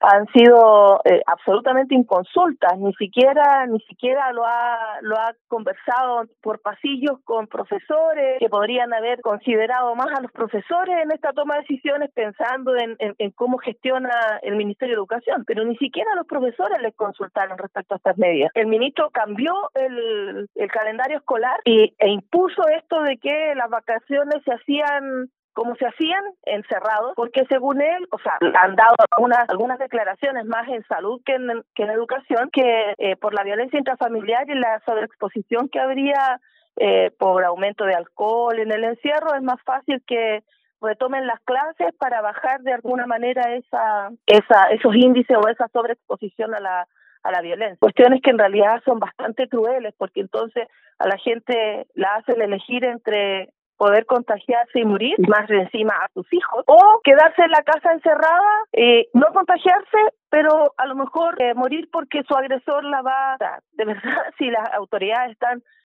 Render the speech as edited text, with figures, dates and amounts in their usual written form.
han sido absolutamente inconsultas, ni siquiera lo ha conversado por pasillos con profesores que podrían haber considerado más a los profesores en esta toma de decisiones pensando en cómo gestiona el Ministerio de Educación, pero ni siquiera a los profesores les consultaron respecto a estas medidas. El ministro cambió el calendario escolar e impuso esto de que las vacaciones se hacían como se hacían, encerrados, porque según él, han dado algunas declaraciones más en salud que en educación, que por la violencia intrafamiliar y la sobreexposición que habría por aumento de alcohol en el encierro, es más fácil que retomen las clases para bajar de alguna manera esos índices o esa sobreexposición a la violencia. Cuestiones que en realidad son bastante crueles, porque entonces a la gente la hacen elegir entre poder contagiarse y morir, más de encima a sus hijos, o quedarse en la casa encerrada, no contagiarse, pero a lo mejor morir porque su agresor la va a dar. De verdad, si las autoridades están